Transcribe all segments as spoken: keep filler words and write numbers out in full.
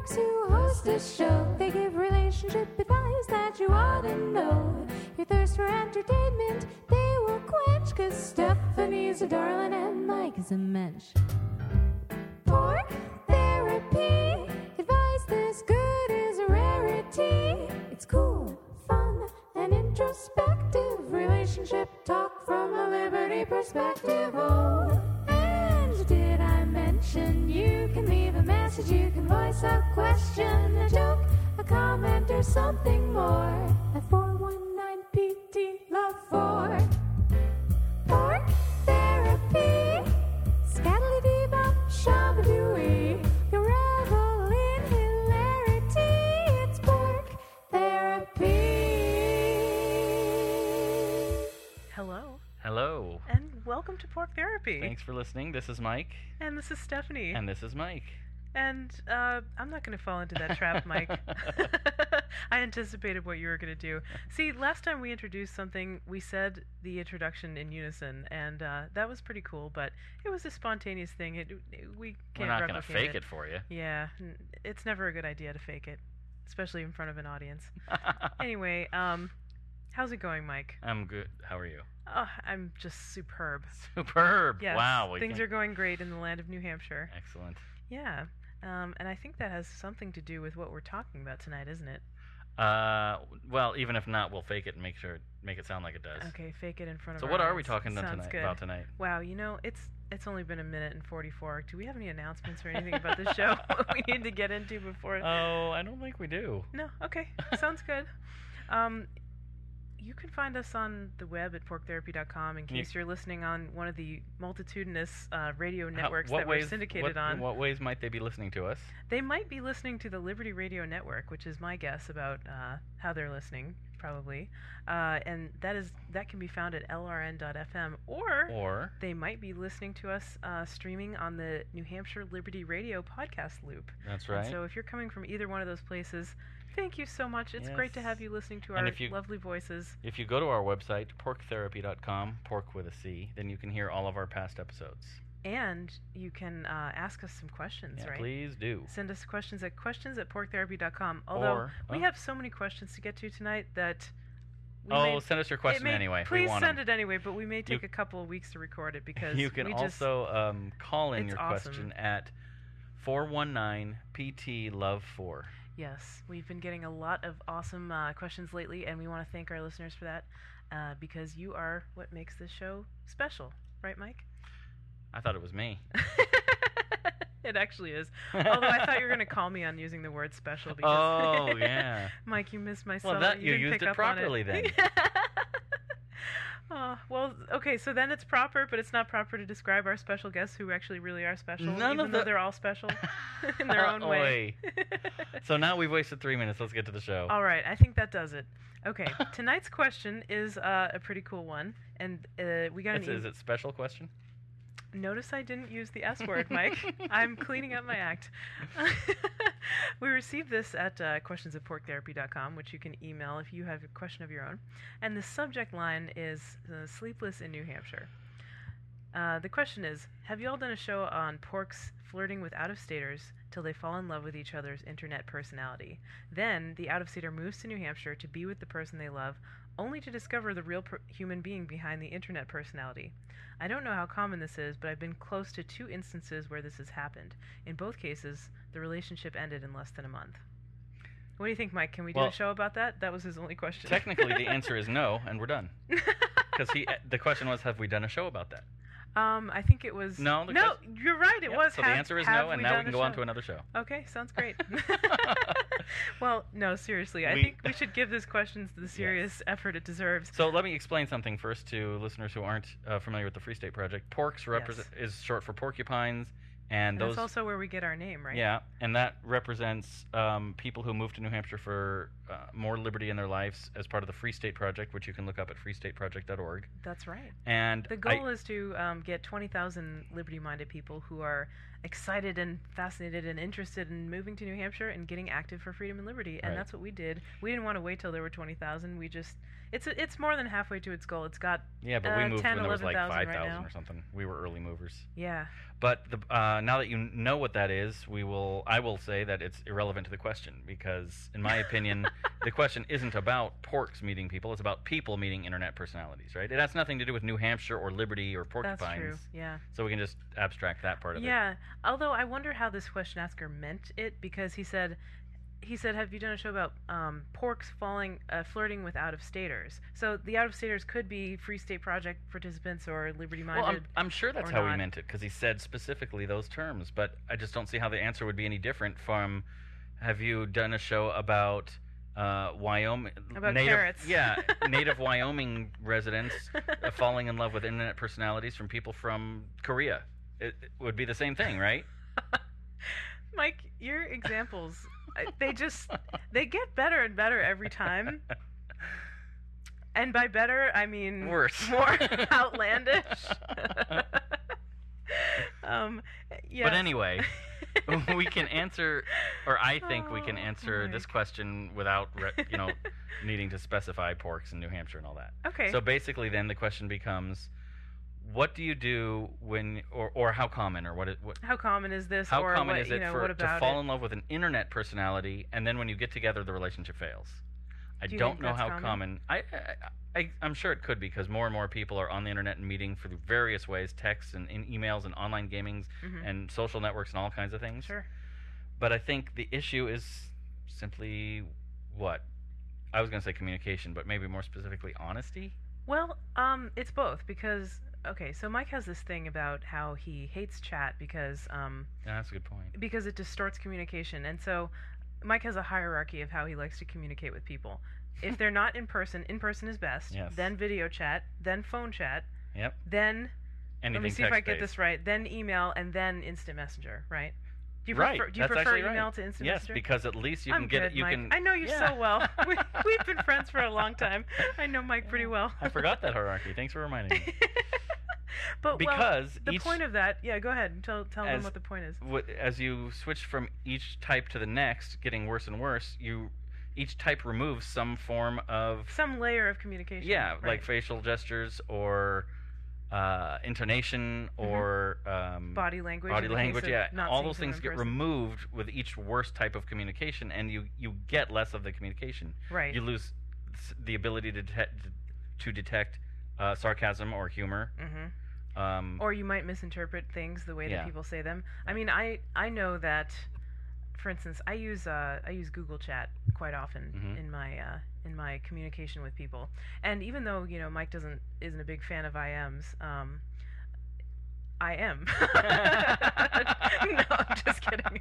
folks who host this show. They give relationship advice that you ought to know. Your thirst for entertainment, they will quench, 'cause Stephanie's a darling and Mike is a mensch. Pork therapy, advice this good is a rarity. It's cool, fun, and introspective. Relationship talk from a liberty perspective. Oh, and did I mention you can leave a message, you can voice a question, a joke, a comment, or something more at four one nine P T Love four. Pork therapy, scatty-dee-bop, shabadooey. You revel in hilarity. It's pork therapy. Hello, Hello. and welcome to Pork Therapy. Thanks for listening. This is Mike. And this is Stephanie. And this is Mike. And uh, I'm not going to fall into that trap, Mike. I anticipated what you were going to do. See, last time we introduced something, we said the introduction in unison, and uh, that was pretty cool, but it was a spontaneous thing. It, it, we can't We're not going to replicate fake it. it for you. Yeah, n- it's never a good idea to fake it, especially in front of an audience. Anyway, um, how's it going, Mike? I'm good. How are you? Oh, I'm just superb. Superb. Yes, Wow. we things can- are going great in the land of New Hampshire. Excellent. Yeah, um, and I think that has something to do with what we're talking about tonight, isn't it? Uh, well, even if not, we'll fake it and make sure make it sound like it does. Okay, fake it in front of So our what are we audience. talking to Sounds tonight good. about tonight? Wow, you know, it's it's only been a minute and forty-four. Do we have any announcements or anything about the show we need to get into before? Oh, I don't think we do. No, okay, sounds good. Um, you can find us on the web at pork therapy dot com in You- case you're listening on one of the multitudinous uh, radio How- networks what that ways, we're syndicated what, on. In what ways might they be listening to us? They might be listening to the Liberty Radio Network, which is my guess about uh, how they're listening, probably. Uh, and that is that can be found at L R N dot F M, or Or they might be listening to us uh, streaming on the New Hampshire Liberty Radio podcast loop. that's And right. so if you're coming from either one of those places, thank you so much. It's great to Yes. have you listening to And our if you- lovely voices. If you go to our website, pork therapy dot com, pork with a C, then you can hear all of our past episodes. And you can uh, ask us some questions, Yeah, right? please do. Send us questions at questions at pork therapy dot com. Although Or- we oh. have so many questions to get to tonight that we Oh, may, send us your it question may- anyway. Please we want send 'em. it anyway, but we may take You- a couple of weeks to record it because You can we just, also um, call in it's your awesome. question at four one nine P T Love four. yes, we've been getting a lot of awesome uh, questions lately, and we want to thank our listeners for that uh, because you are what makes this show special, right, Mike? I thought it was me. It actually is. Although I thought you were going to call me on using the word special because Oh, yeah. Mike, you missed my Well, subtle- that- you didn't used pick it up on properly then. Oh, well, okay, so then it's proper, but it's not proper to describe our special guests who actually really are special, None even of though the- they're all special in their own way. So now we've wasted three minutes. Let's get to the show. All right, I think that does it. Okay, tonight's question is uh, a pretty cool one, and uh, we got an It's, e- is it special question? Notice I didn't use the S word, Mike. I'm cleaning up my act. We received this at uh, questions at pork therapy dot com, which you can email if you have a question of your own. And the subject line is uh, Sleepless in New Hampshire. Uh, the question is, have you all done a show on porks flirting with out-of-staters till they fall in love with each other's internet personality? Then, the out-of-stater moves to New Hampshire to be with the person they love, only to discover the real per- human being behind the internet personality. I don't know how common this is, but I've been close to two instances where this has happened. In both cases, the relationship ended in less than a month. What do you think, Mike? Can we do Well, a show about that? That was his only question. Technically, the answer is no, and we're done. Because he, the question was, have we done a show about that? Um, I think it was... No, the No, quest- you're right, it Yep, was. So have, the answer is have no, and we now we done can a go on show? to another show. Okay, sounds great. Well, no, seriously, I We- think we should give this question the serious effort it deserves. So let me explain something first to listeners who aren't uh, familiar with the Free State Project. Porks represent is short for porcupines, and, And those that's also where we get our name, right? yeah, and that represents um, people who move to New Hampshire for uh, more liberty in their lives as part of the Free State Project, which you can look up at free state project dot org. That's right. And The I- goal is to um, get twenty thousand liberty-minded people who are excited and fascinated and interested in moving to New Hampshire and getting active for freedom and liberty, and Right. that's what we did. We didn't want to wait till there were twenty thousand. We just it's a, it's more than halfway to its goal. It's got Yeah, but uh, we moved ten, when there was like eleven thousand five right thousand now. or something. We were early movers. Yeah. But the, uh, now that you know what that is, we will. I will say that it's irrelevant to the question because, in my opinion, the question isn't about porks meeting people. It's about people meeting internet personalities, right? It has nothing to do with New Hampshire or Liberty or porcupines. That's true. Yeah. So we can just abstract that part of it. Yeah. Although I wonder how this question asker meant it, because he said, he said, "Have you done a show about um, porks falling, uh, flirting with out-of-staters?" So the out-of-staters could be Free State Project participants or liberty-minded. Well, I'm, I'm sure that's or how he not. meant it because he said specifically those terms. But I just don't see how the answer would be any different from, have you done a show about uh, Wyoming? About native, carrots. Yeah, native Wyoming residents uh, falling in love with internet personalities from people from Korea. It, it would be the same thing, right? Mike, your examples, I- they just, they get better and better every time. And by better, I mean Worse. more outlandish. um, yeah. But anyway, we can answer, or I think we can Oh, answer this Mike. question without, re- you know, needing to specify porks in New Hampshire and all that. Okay. So basically, then the question becomes, what do you do when, or, or how common, or what? It, what How common is this? how or common what, is you it know, for what to about fall it? in love with an internet personality, and then when you get together, the relationship fails? I Do you don't think know that's how common? common. I, I, I, I'm sure it could be because more and more people are on the internet and meeting through various ways, texts and, and emails and online gamings Mhm. and social networks and all kinds of things. Sure. But I think the issue is simply what? I was going to say communication, but maybe more specifically honesty? Well, um, it's both because okay, so Mike has this thing about how he hates chat because um, Yeah, that's a good point. because it distorts communication, and so Mike has a hierarchy of how he likes to communicate with people. If they're not in person, in person is best. Yes. Then video chat, then phone chat, Yep. then Anything let me see if I get text-based. this right. Then email, and then instant messenger. Right? Do you Right, prefer, do you that's prefer actually email right. to instant Yes, messenger? because at least you I'm can get good, it. You Mike. can. I know you yeah. so well. we, we've been friends for a long time. I know Mike pretty well. I forgot that hierarchy. Thanks for reminding me. But well, Because the each- point of that, yeah, go ahead and tell tell them As- what the point is. Wh- As you switch from each type to the next, getting worse and worse, you each type removes some form of Some layer of communication. yeah, right. like facial gestures or uh, intonation or um, body language. body in the case language. of Yeah, not all seeing those someone things in get person. removed with each worst type of communication, and you you get less of the communication. Right. You lose s- the ability to detect to detect uh, sarcasm or humor. hmm Um, Or you might misinterpret things the way Yeah. that people say them. I mean, I I know that, for instance, I use uh, I use Google Chat quite often Mhm. in my uh, in my communication with people. And even though you know Mike doesn't isn't a big fan of I Ms, um, I am. No, I'm just kidding.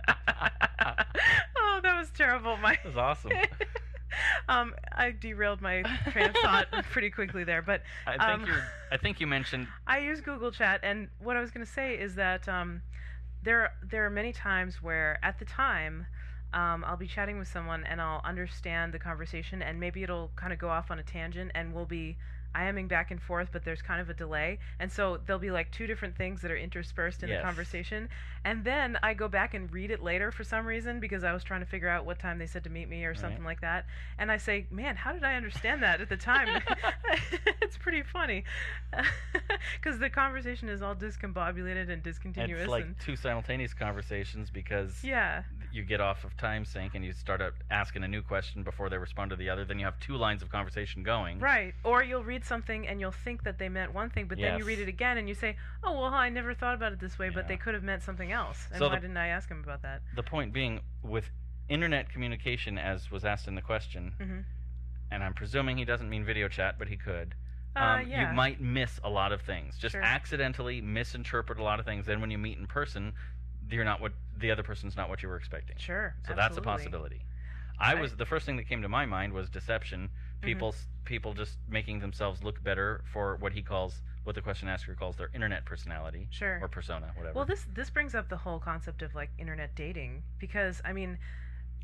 Oh, that was terrible, Mike. that was awesome. um, I derailed my train of thought pretty quickly there, but I think um, you're. I think you mentioned. I use Google Chat, and what I was going to say is that um, there there are many times where, at the time, um, I'll be chatting with someone and I'll understand the conversation, and maybe it'll kind of go off on a tangent, and we'll be IMing back and forth, but there's kind of a delay, and so there'll be like two different things that are interspersed in Yes. the conversation, and then I go back and read it later for some reason because I was trying to figure out what time they said to meet me or something like that, and I say, man, how did I understand that at the time? It's pretty funny because the conversation is all discombobulated and discontinuous. It's like and, two simultaneous conversations because yeah, you get off of time sync and you start out asking a new question before they respond to the other. Then you have two lines of conversation going. right. Or you'll read something and you'll think that they meant one thing, but then you Yes. read it again and you say, oh, well, I never thought about it this way, but Yeah. they could have meant something else. And So why the- didn't I ask him about that? The point being, with internet communication, as was asked in the question, hmm and I'm presuming he doesn't mean video chat, but he could. Uh, um, yeah. You might miss a lot of things. Just Sure. accidentally misinterpret a lot of things. Then when you meet in person, you're not what the other person's not what you were expecting. Sure. So that's a absolutely. possibility. I I- was the first thing that came to my mind was deception. People s people just making themselves look better for what he calls what the question asker calls their internet personality Sure. or persona, whatever. Well, this this brings up the whole concept of like internet dating because I mean,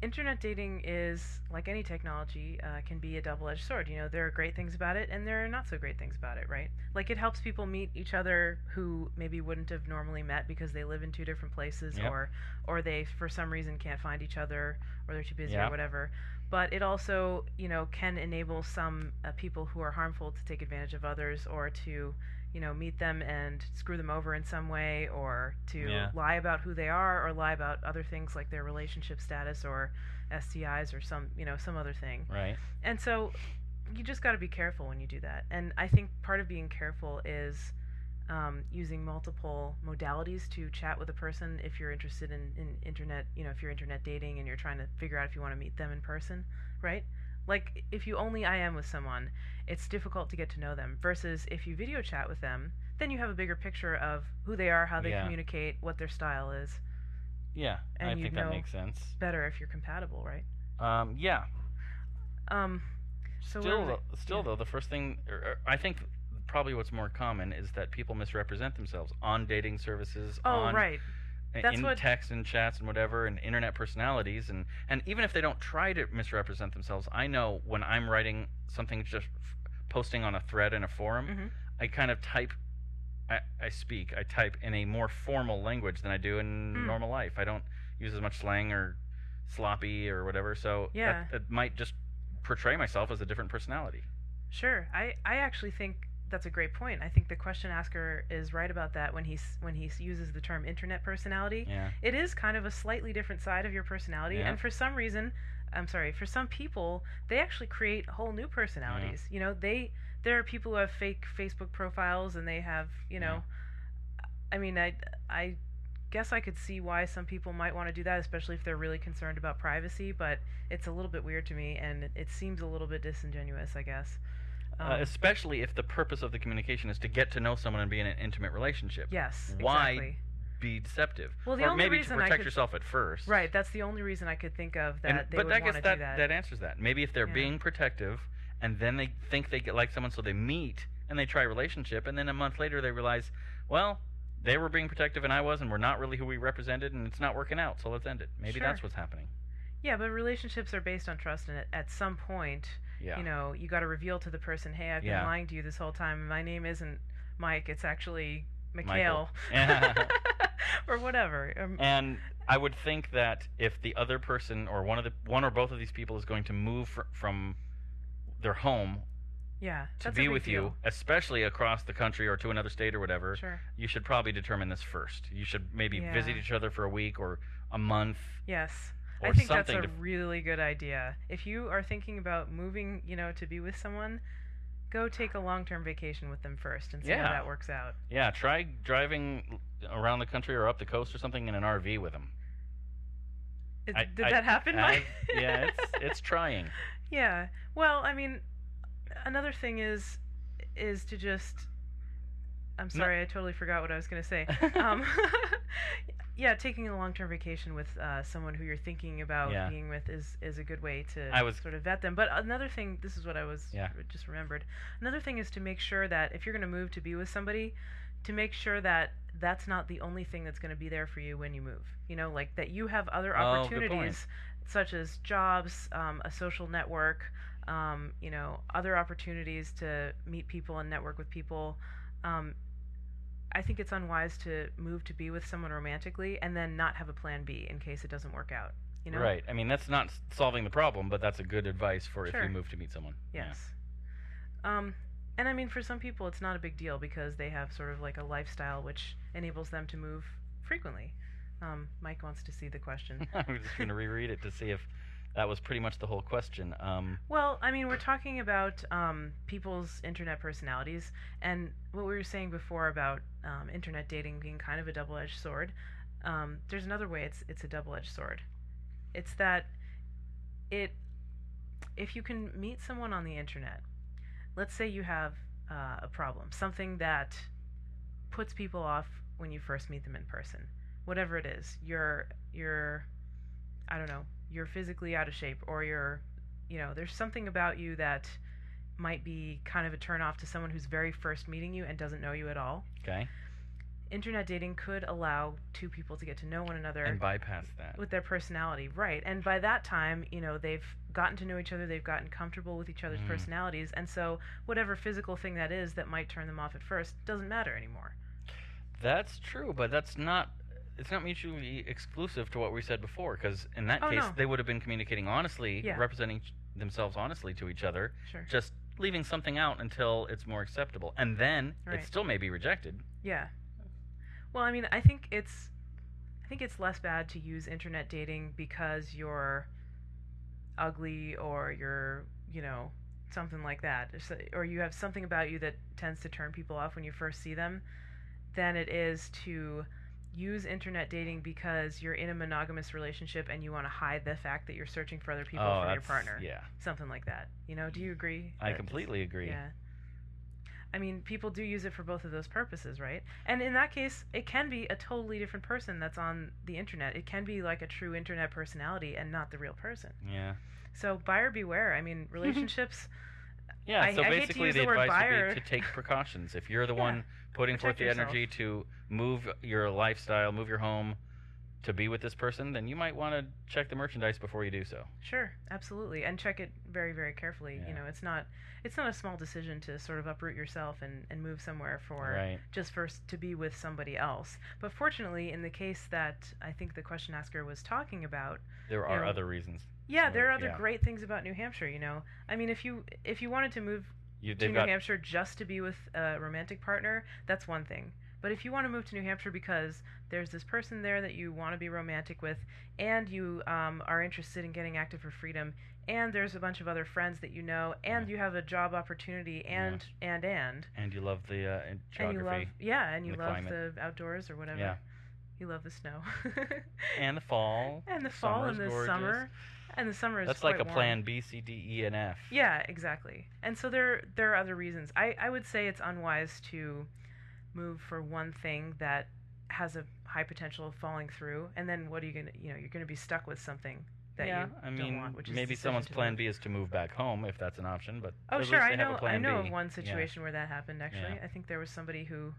internet dating is, like any technology, uh, can be a double-edged sword. You know, there are great things about it, and there are not so great things about it, right? Like, it helps people meet each other who maybe wouldn't have normally met because they live in two different places, Yep. or or they, for some reason, can't find each other, or they're too busy, Yep. or whatever. But it also, you know, can enable some uh, people who are harmful to take advantage of others, or to, you know, meet them and screw them over in some way, or to Yeah. lie about who they are, or lie about other things like their relationship status, or S T Is, or some, you know, some other thing. Right. And so you just got to be careful when you do that. And I think part of being careful is um, using multiple modalities to chat with a person if you're interested in, in internet, you know, if you're internet dating and you're trying to figure out if you want to meet them in person, right? Like, if you only I M with someone, it's difficult to get to know them, versus if you video chat with them, then you have a bigger picture of who they are, how they Yeah. communicate, what their style is. Yeah, And I you think that know makes sense. Better if you're compatible, right? Um, yeah. Um, so Still, what are though, still yeah. though, the first thing, or, or I think probably what's more common is that people misrepresent themselves on dating services, Oh, on right. uh, That's in what- text and chats and whatever, and internet personalities, and and even if they don't try to misrepresent themselves, I know when I'm writing something, just f- posting on a thread in a forum, Mhm. I kind of type. I, I speak, I type in a more formal language than I do in Mm. normal life. I don't use as much slang or sloppy or whatever, so Yeah. that, it might just portray myself as a different personality. Sure. I, I actually think that's a great point. I think the question asker is right about that when he's when he s- uses the term internet personality. Yeah. It is kind of a slightly different side of your personality, Yeah. and for some reason, I'm sorry, for some people, they actually create whole new personalities. You know, they there are people who have fake Facebook profiles, and they have, you know, I mean, I I guess I could see why some people might want to do that, especially if they're really concerned about privacy, but it's a little bit weird to me, and it, it seems a little bit disingenuous, I guess. Uh, especially if the purpose of the communication is to get to know someone and be in an intimate relationship. Yes, Why exactly. be deceptive? Well, the or only maybe reason to I protect could- yourself at first. Right, that's the only reason I could think of that And, they but would I want guess to that, do that. that answers that. Maybe if they're Yeah. being protective, and then they think they get like someone, so they meet and they try a relationship, and then a month later they realize, well, they were being protective and I was, and we're not really who we represented, and it's not working out, so let's end it. Maybe Sure. that's what's happening. Yeah, but relationships are based on trust, and at, at some point, Yeah. you know, you got to reveal to the person, hey, I've Yeah. been lying to you this whole time. My name isn't Mike, it's actually Mikhail. Michael. Or whatever. Um, And I would think that if the other person or one of the one or both of these people is going to move fr- from their home yeah, to that's a be big with you, deal. especially across the country or to another state or whatever, Sure. you should probably determine this first. You should maybe Yeah. visit each other for a week or a month Yes. or I think something. that's a to, really good idea. If you are thinking about moving, you know, to be with someone, go take a long-term vacation with them first and see Yeah. how that works out. yeah, try driving around the country or up the coast or something in an R V with them. Is- I- did I- that happen, I- Mike? yeah, it's it's trying. Yeah. Well, I mean, another thing is is to just. I'm sorry, I totally forgot what I was going to say. Um, yeah, taking a long-term vacation with uh, someone who you're thinking about Yeah. being with is is a good way to I was- sort of vet them. But another thing, this is what I was Yeah. just remembered. Another thing is to make sure that if you're going to move to be with somebody, to make sure that that's not the only thing that's going to be there for you when you move. You know, like that you have other Oh, good point. opportunities, such as jobs, um, a social network, um, you know, other opportunities to meet people and network with people. Um, I think it's unwise to move to be with someone romantically and then not have a plan B in case it doesn't work out. You know? Right. I mean, that's not s- solving the problem, but that's a good advice for if Sure. you move to meet someone. Yeah. Yes. Um, and I mean, for some people, it's not a big deal because they have sort of like a lifestyle which enables them to move frequently. Um, Mike wants to see the question. I'm just going to reread it to see if that was pretty much the whole question. Um, Well, I mean, we're talking about um, people's internet personalities, and what we were saying before about um, internet dating being kind of a double-edged sword. Um, there's another way it's it's a double-edged sword. It's that it if you can meet someone on the internet, let's say you have uh, a problem, something that puts people off when you first meet them in person, whatever it is, you're you're I don't know, you're physically out of shape, or you're, you know, there's something about you that might be kind of a turn off to someone who's very first meeting you and doesn't know you at all. okay. internet dating could allow two people to get to know one another And bypass that. with their personality, right? And by that time, you know, they've gotten to know each other, they've gotten comfortable with each other's Mhm. personalities, and so whatever physical thing that is that might turn them off at first doesn't matter anymore. That's true, but that's not. It's not mutually exclusive to what we said before, because in that Oh, case, no. they would have been communicating honestly, Yeah. representing ch- themselves honestly to each other, Sure. just leaving something out until it's more acceptable, and then Right. it still may be rejected. Yeah. Well, I mean, I think it's I think it's less bad to use internet dating because you're ugly or you're, you know, something like that, or so- or you have something about you that tends to turn people off when you first see them, than it is to use internet dating because you're in a monogamous relationship and you want to hide the fact that you're searching for other people oh, from your that's- partner. Yeah, Something like that. You know, do you agree? I that- completely agree. Yeah. I mean, people do use it for both of those purposes, right? And in that case, it can be a totally different person that's on the internet. It can be like a true internet personality and not the real person. Yeah. So buyer beware. I mean, relationships. Yeah, I- so I hate to basically use the the word advice would buyer. be to take precautions. If you're the Yeah, one putting forth protect the yourself. energy to move your lifestyle, move your home to be with this person, then you might want to check the merchandise before you do so. Sure, absolutely, and check it very, very carefully. Yeah. You know, it's not it's not a small decision to sort of uproot yourself and, and move somewhere for Right. just for s- to be with somebody else. But fortunately, in the case that I think the question asker was talking about, There are know, other reasons. yeah, Well, there are other yeah. great things about New Hampshire. You know, I mean, if you if you wanted to move You, to they've New got Hampshire just to be with a romantic partner, that's one thing. But if you want to move to New Hampshire because there's this person there that you want to be romantic with, and you um, are interested in getting active for freedom, and there's a bunch of other friends that you know, and Yeah. you have a job opportunity, and and and and you love the uh, in- and you love geography yeah, and you and the love climate. the outdoors or whatever. Yeah. You love the snow. and the fall. and the fall and Summer's the gorgeous. summer, and the summer is That's like quite a warm. plan B, C, D, E, and F. Yeah, exactly. And so there there are other reasons. I, I would say it's unwise to move for one thing that has a high potential of falling through, and then what are you gonna you know you're gonna be stuck with something that yeah, you I don't mean, want, which is maybe the decision someone's to plan move. B is to move back home if that's an option, but Oh at sure, least I they have know a plan I know B. of one Yeah. situation where that happened actually. Yeah. I think there was somebody who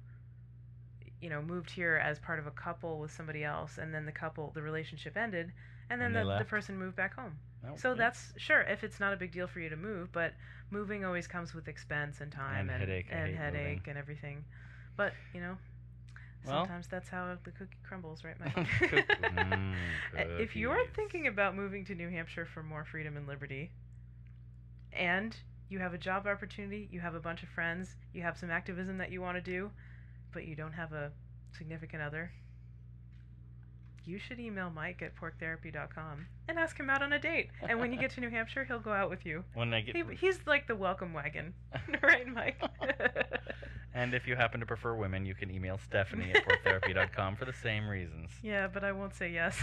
you know moved here as part of a couple with somebody else, and then the couple the relationship ended, and then And they the, the left? person moved back home. Oh, So yeah. that's sure if it's not a big deal for you to move, but moving always comes with expense and time And and headache. I and hate headache moving. and everything. But you know, Well- sometimes that's how the cookie crumbles, right, Mike? Cook- mm, If you're cookies. thinking about moving to New Hampshire for more freedom and liberty, and you have a job opportunity, you have a bunch of friends, you have some activism that you want to do, but you don't have a significant other, you should email Mike at pork therapy dot com and ask him out on a date. And when you get to New Hampshire, he'll go out with you. when I get, He, he's like the welcome wagon, right, Mike? and if you happen to prefer women, you can email Stephanie at pork therapy dot com for the same reasons. Yeah, but I won't say yes.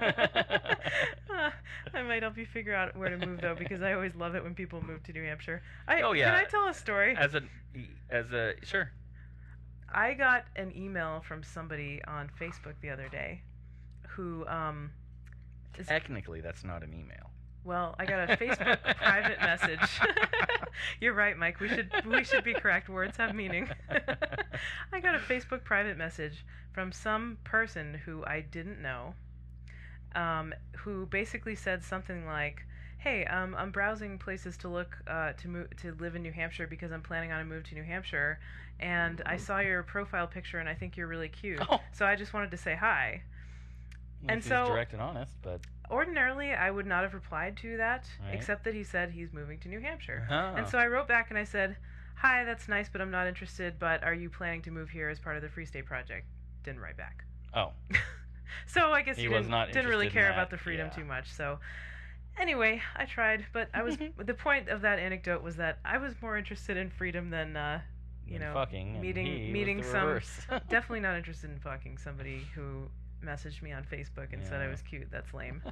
Uh, I might help you figure out where to move though, because I always love it when people move to New Hampshire. I, Oh, yeah. Can I tell a story? As a, as a, sure. I got an email from somebody on Facebook the other day, who um, is, Technically, that's not an email. well, I got a Facebook private message. You're right, Mike. We should we should be correct. Words have meaning. I got a Facebook private message from some person who I didn't know, um, who basically said something like, "Hey, um, I'm browsing places to look uh, to move to live in New Hampshire because I'm planning on a move to New Hampshire, and I saw your profile picture and I think you're really cute. Oh. So I just wanted to say hi." Well, And if he's so- direct and honest, but Ordinarily, I would not have replied to that, Right. except that he said he's moving to New Hampshire. Oh. And so I wrote back and I said, "Hi, that's nice, but I'm not interested. But are you planning to move here as part of the Free State Project?" Didn't write back. oh, So I guess He he, was didn't, not didn't really interested in care that, about the freedom yeah. too much. So anyway, I tried, but I was the point of that anecdote was that I was more interested in freedom than uh, you and know fucking, and meeting he was meeting the some reverse. definitely not interested in fucking somebody who messaged me on Facebook and said I Yeah. was cute. That's lame.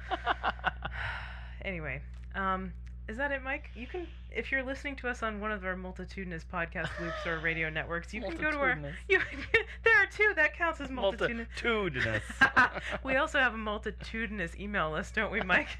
Anyway, um, is that it, Mike? You can, if you're listening to us on one of our multitudinous podcast loops or radio networks, you can go to our. Multitudinous. You, there are two that counts as multitudinous. Multitudinous. We also have a multitudinous email list, don't we, Mike?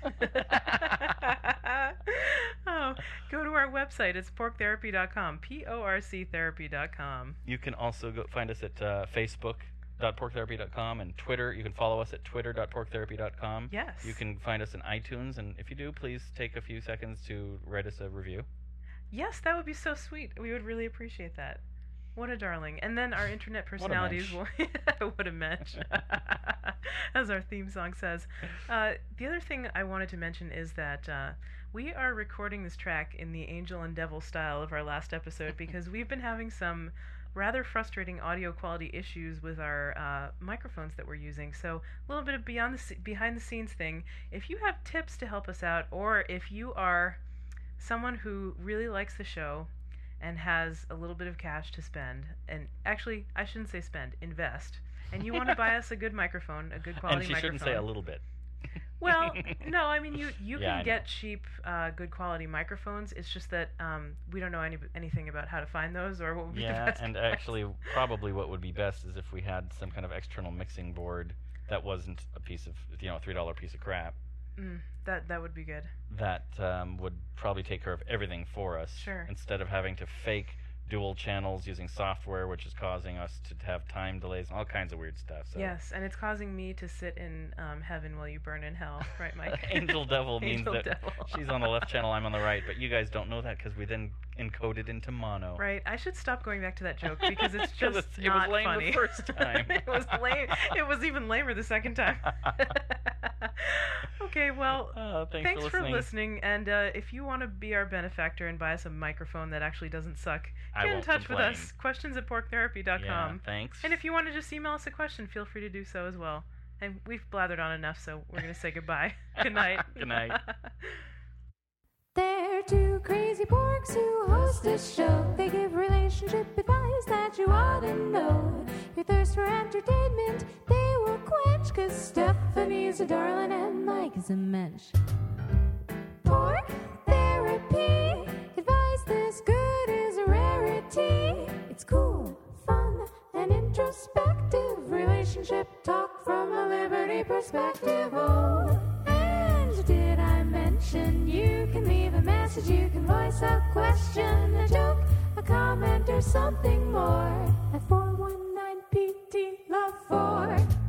Oh, go to our website. It's pork therapy dot com. P O R C therapy dot com. You can also go find us at uh, Facebook dot pork therapy dot com, and Twitter. You can follow us at twitter dot pork therapy dot com. Yes. You can find us in iTunes, and if you do, please take a few seconds to write us a review. Yes, that would be so sweet. We would really appreciate that. What a darling. And then our internet personalities will... What a mensch. As our theme song says. Uh, the other thing I wanted to mention is that uh, we are recording this track in the angel and devil style of our last episode because we've been having some rather frustrating audio quality issues with our uh, microphones that we're using. So a little bit of beyond the behind the scenes thing. If you have tips to help us out, or if you are someone who really likes the show and has a little bit of cash to spend, and actually I shouldn't say spend, invest, and you want to buy us a good microphone, a good quality and she microphone. shouldn't say a little bit. Well, no, I mean, you, you Yeah, I can get know. cheap, uh, good quality microphones. It's just that um, we don't know any, anything about how to find those or what would be the Yeah, best and price. actually, probably what would be best is if we had some kind of external mixing board that wasn't a piece of, you know, a three dollar piece of crap. Mm, that, that would be good. That um, would probably take care of everything for us. Sure. Instead of having to fake dual channels using software, which is causing us to have time delays and all kinds of weird stuff. So. Yes, and it's causing me to sit in um, heaven while you burn in hell, right, Mike? Angel devil means Angel that devil. she's on the left channel, I'm on the right, but you guys don't know that because we then encode it into mono. Right, I should stop going back to that joke because it's 'Cause just it's- it not was lame funny. the first time. it was lame. It was even lamer the second time. Okay, well, Oh, thanks, thanks for for listening. listening. And uh, if you want to be our benefactor and buy us a microphone that actually doesn't suck, I get in won't touch complain. with us. Questions at pork therapy dot com. Yeah, thanks. And if you want to just email us a question, feel free to do so as well. And we've blathered on enough, so we're going to say goodbye. Good night. Good night. They're two crazy porks who host a show. They give relationship advice that you ought to know. Your thirst for entertainment, they will quench, 'cause Stephanie's a darling and Mike is a mensch. Pork therapy, advice this good is a rarity. It's cool, fun, and introspective. Relationship talk from a liberty perspective. Oh, and did I mention you can leave a message, you can voice a question, a joke, a comment, or something more at four one nine P T Love four.